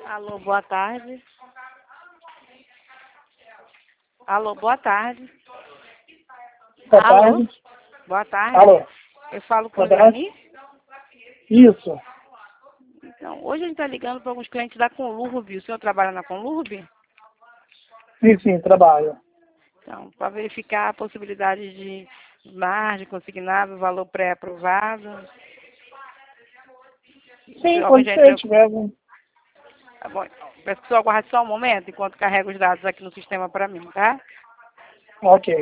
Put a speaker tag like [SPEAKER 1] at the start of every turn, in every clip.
[SPEAKER 1] Alô, boa tarde. Alô, boa tarde.
[SPEAKER 2] Boa
[SPEAKER 1] Alô,
[SPEAKER 2] tarde.
[SPEAKER 1] boa tarde.
[SPEAKER 2] Alô.
[SPEAKER 1] Eu falo com
[SPEAKER 2] Boa tarde.
[SPEAKER 1] Dani.
[SPEAKER 2] Isso.
[SPEAKER 1] Então, hoje a gente está ligando para alguns clientes da Conlurb. O senhor trabalha na Conlurb?
[SPEAKER 2] Sim, trabalho.
[SPEAKER 1] Então, para verificar a possibilidade de margem consignável, valor pré-aprovado.
[SPEAKER 2] Sim,
[SPEAKER 1] Alguém
[SPEAKER 2] pode
[SPEAKER 1] já
[SPEAKER 2] ser,
[SPEAKER 1] entrou?
[SPEAKER 2] tiver algum.
[SPEAKER 1] Tá bom. Então, peço que o senhor aguarde só um momento enquanto carrega os dados aqui no sistema para mim, tá?
[SPEAKER 2] Ok.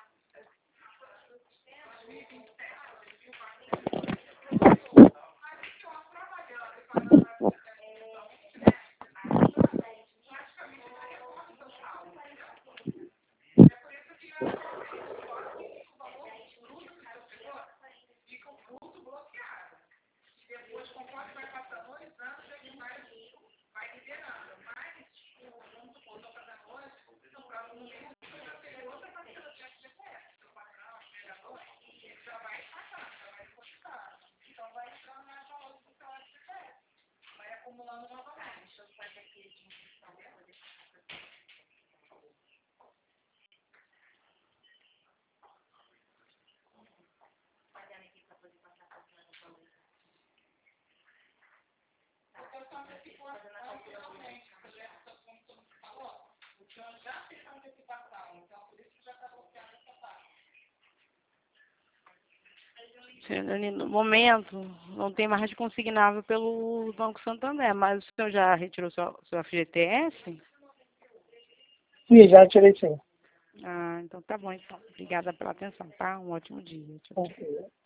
[SPEAKER 1] Senhor Dani, no momento, não tem margem consignável pelo Banco Santander, mas o senhor já retirou seu FGTS?
[SPEAKER 2] Sim, já tirei sim.
[SPEAKER 1] Ah, então tá bom, então. Obrigada pela atenção, tá? Um ótimo dia. Tchau, tchau.
[SPEAKER 2] Ok.